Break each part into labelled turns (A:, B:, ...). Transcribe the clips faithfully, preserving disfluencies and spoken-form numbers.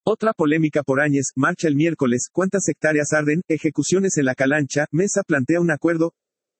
A: Otra polémica por Áñez, marcha el miércoles, ¿cuántas hectáreas arden? Ejecuciones en la Calancha, Mesa plantea un acuerdo.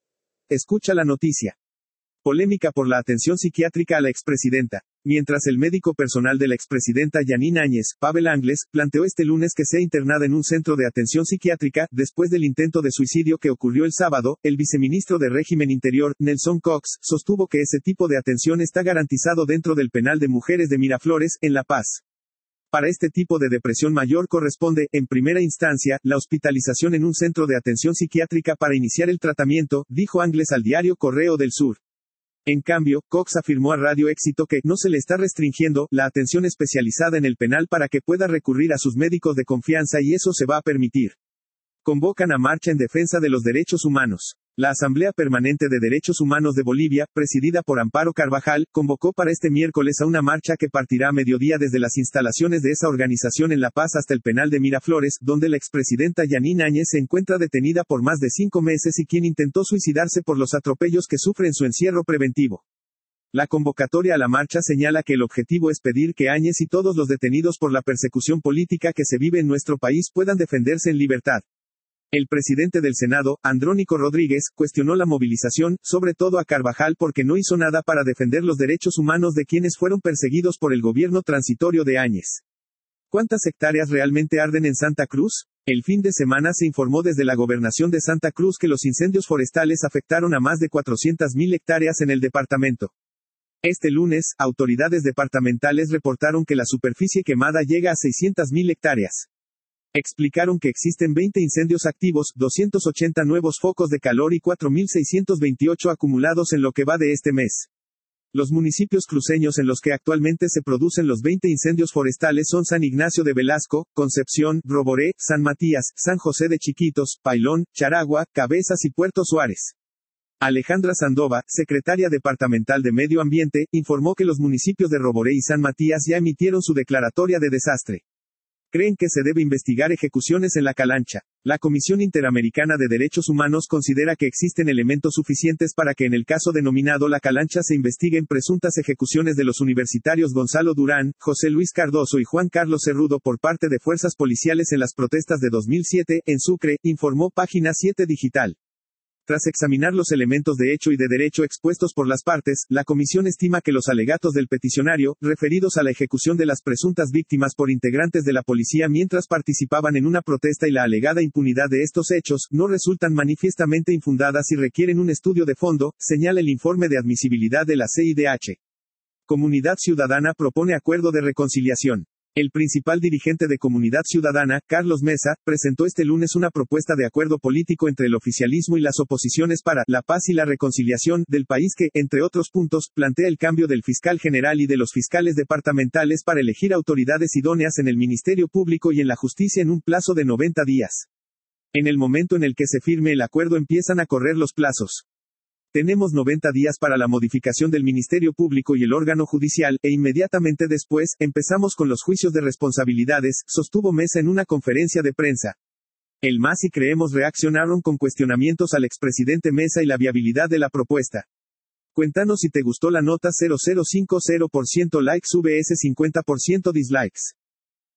A: Escucha la noticia. Polémica por la atención psiquiátrica a la expresidenta. Mientras el médico personal de la expresidenta Jeanine Áñez, Pavel Angles, planteó este lunes que sea internada en un centro de atención psiquiátrica, después del intento de suicidio que ocurrió el sábado, el viceministro de Régimen Interior, Nelson Cox, sostuvo que ese tipo de atención está garantizado dentro del penal de mujeres de Miraflores, en La Paz. Para este tipo de depresión mayor corresponde, en primera instancia, la hospitalización en un centro de atención psiquiátrica para iniciar el tratamiento, dijo Angles al diario Correo del Sur. En cambio, Cox afirmó a Radio Éxito que no se le está restringiendo la atención especializada en el penal para que pueda recurrir a sus médicos de confianza y eso se va a permitir. Convocan a marcha en defensa de los derechos humanos. La Asamblea Permanente de Derechos Humanos de Bolivia, presidida por Amparo Carvajal, convocó para este miércoles a una marcha que partirá a mediodía desde las instalaciones de esa organización en La Paz hasta el penal de Miraflores, donde la expresidenta Jeanine Áñez se encuentra detenida por más de cinco meses y quien intentó suicidarse por los atropellos que sufre en su encierro preventivo. La convocatoria a la marcha señala que el objetivo es pedir que Áñez y todos los detenidos por la persecución política que se vive en nuestro país puedan defenderse en libertad. El presidente del Senado, Andrónico Rodríguez, cuestionó la movilización, sobre todo a Carvajal porque no hizo nada para defender los derechos humanos de quienes fueron perseguidos por el gobierno transitorio de Áñez. ¿Cuántas hectáreas realmente arden en Santa Cruz? El fin de semana se informó desde la gobernación de Santa Cruz que los incendios forestales afectaron a más de cuatrocientas mil hectáreas en el departamento. Este lunes, autoridades departamentales reportaron que la superficie quemada llega a seiscientas mil hectáreas. Explicaron que existen veinte incendios activos, doscientos ochenta nuevos focos de calor y cuatro mil seiscientos veintiocho acumulados en lo que va de este mes. Los municipios cruceños en los que actualmente se producen los veinte incendios forestales son San Ignacio de Velasco, Concepción, Roboré, San Matías, San José de Chiquitos, Pailón, Charagua, Cabezas y Puerto Suárez. Alejandra Sandova, secretaria departamental de Medio Ambiente, informó que los municipios de Roboré y San Matías ya emitieron su declaratoria de desastre. Creen que se debe investigar ejecuciones en la Calancha. La Comisión Interamericana de Derechos Humanos considera que existen elementos suficientes para que en el caso denominado La Calancha se investiguen presuntas ejecuciones de los universitarios Gonzalo Durán, José Luis Cardoso y Juan Carlos Cerrudo por parte de fuerzas policiales en las protestas de dos mil siete, en Sucre, informó Página siete Digital. Tras examinar los elementos de hecho y de derecho expuestos por las partes, la comisión estima que los alegatos del peticionario, referidos a la ejecución de las presuntas víctimas por integrantes de la policía mientras participaban en una protesta y la alegada impunidad de estos hechos, no resultan manifiestamente infundadas y requieren un estudio de fondo, señala el informe de admisibilidad de la C I D H. Comunidad Ciudadana propone acuerdo de reconciliación. El principal dirigente de Comunidad Ciudadana, Carlos Mesa, presentó este lunes una propuesta de acuerdo político entre el oficialismo y las oposiciones para la paz y la reconciliación del país que, entre otros puntos, plantea el cambio del fiscal general y de los fiscales departamentales para elegir autoridades idóneas en el Ministerio Público y en la Justicia en un plazo de noventa días. En el momento en el que se firme el acuerdo empiezan a correr los plazos. Tenemos noventa días para la modificación del Ministerio Público y el órgano judicial, e inmediatamente después, empezamos con los juicios de responsabilidades, sostuvo Mesa en una conferencia de prensa. El M A S y Creemos reaccionaron con cuestionamientos al expresidente Mesa y la viabilidad de la propuesta. Cuéntanos si te gustó la nota. Cero cero cinco cero por ciento likes vs cincuenta por ciento dislikes.